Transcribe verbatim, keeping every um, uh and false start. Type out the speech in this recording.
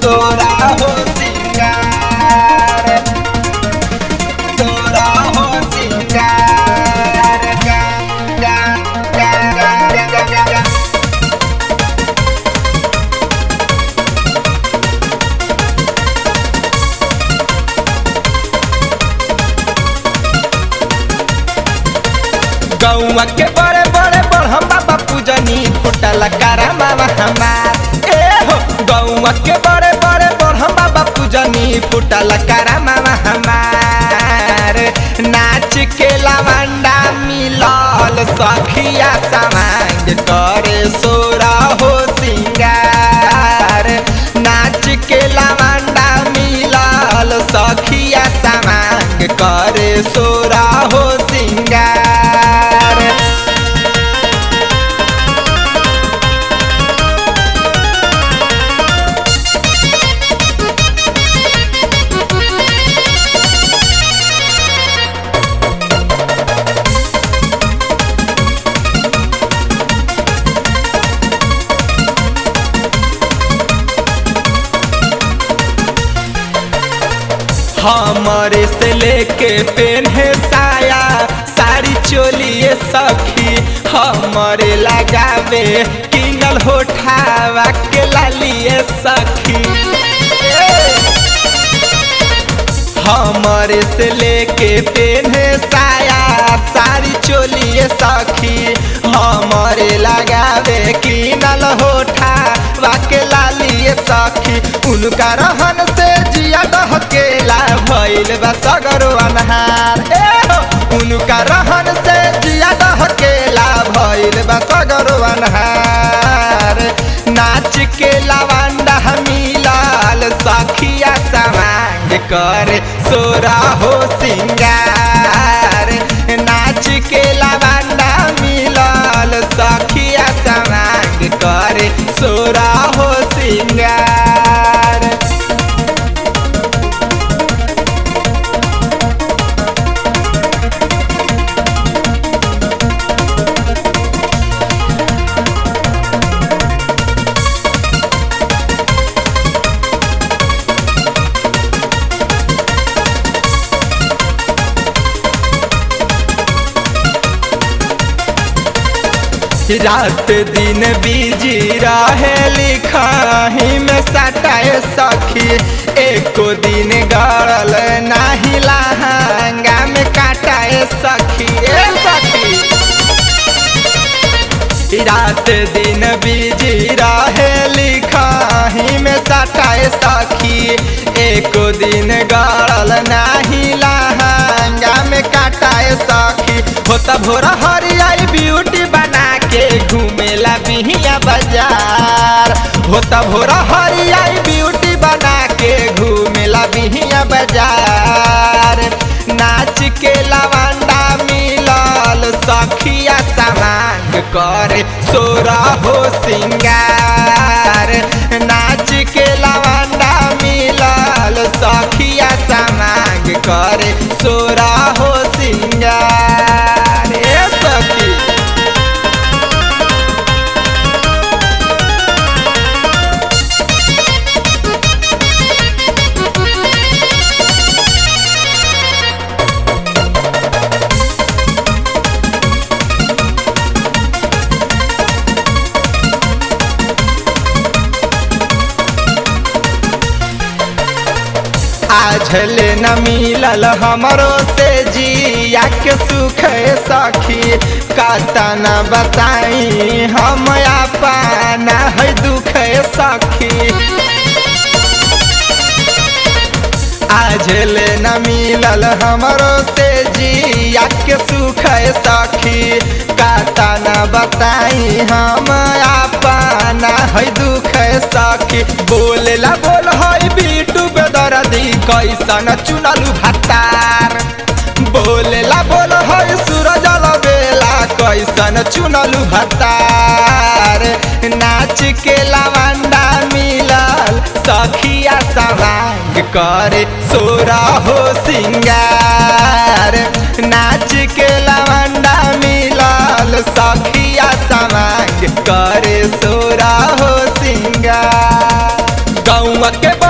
तोरा हो सिंगार तोरा हो सिंगार गा गा गा गा गा गा गा। गौवा के बड़े बड़े बड़हम बाबा पूजनी फुटल करामावा हमार ए हो। गौवा के बड़े बड़े बड़हम बाबा पूजनी फुटल करामावा हमार। नाच के लवंडा मिलल सखिया समांग करे सोरा हो सिंगार। नाच के लवंडा मिलल सखिया समांग करे सोरा हो सिंगार। हमारे से लेके पेन्हे साया साड़ी चोलिए सखी हमारे लगावे किनल होठावा के लालिए सखी। हमारे से लेके पेन्हे साया साड़ी चोलिए सखी हमारे लगावे किनल होठावा के लालिए सखी। उनका रहन से जिया डहकेला भइल बा सगरो अनहार ए हो। उनका रहन से जिया डहकेला भइल बा सगरो अनहार। नाच के लवंडा मिलल सखिया समांग करे सोरा हो सिंगार। नाच के लवंडा मिलल सखिया समांग करे सोरा हो सिंगार। रात दिन बिजी रहे लिखाही में सटाए सखी एको दिन गड़ल नाही लहंगा में काटाए सखी ए सखी। रात दिन बिजी रहे लिखाही में सटाए सखी एको दिन गड़ल नाही लहंगा में काटाए सखी। होता भोरा हरियाई ब्यूटी बना के घूमेला बिहिया बाजार। होता भोरा हरियाई ब्यूटी बना के घूमेला बिहिया बाजार। नाच के लवंडा मिलल सखिया समांग करे सोरा हो सिंगार। नाच के लवंडा मिलल सखिया समांग करे सोरा हो सिंगार ए सखी। आझले न मिलल हमरो से जिया के सुख सखी काता न बताई हम अपना है दुख सखी। आझले न मिलल हमरो से जिया के सुख सखी काता न बताई हम अपना है दुख सखी। बोलेला बोल है बीटू बेदर्दी कैसन चुनलू भतार। बोलेला बोल है सूरज बेला कैसन चुनलू भतार। नाच के लवंडा मिलल सखिया समांग करे सोरा हो सिंगार। नाच के लवंडा मिलल सखिया समांग करे सोरा हो सिंगार। गौ गौवा के